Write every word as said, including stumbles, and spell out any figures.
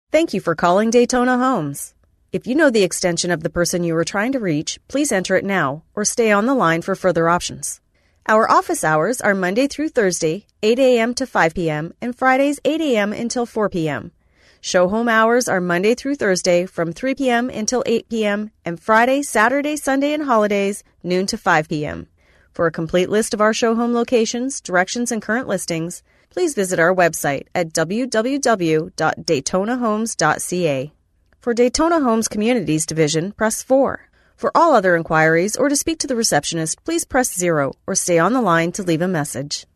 Thank you for calling Daytona Homes. If you know the extension of the person you are trying to reach, please enter it now or stay on the line for further options. Our office hours are Monday through Thursday, eight a.m. to five p.m. and Fridays eight a.m. until four p.m. Show home hours are Monday through Thursday from three p.m. until eight p.m. and Friday, Saturday, Sunday, and holidays noon to five p.m. For a complete list of our show home locations, directions, and current listings, please visit our website at w w w dot daytona homes dot c a. For Daytona Homes Communities Division, press four. For all other inquiries or to speak to the receptionist, please press zero or stay on the line to leave a message.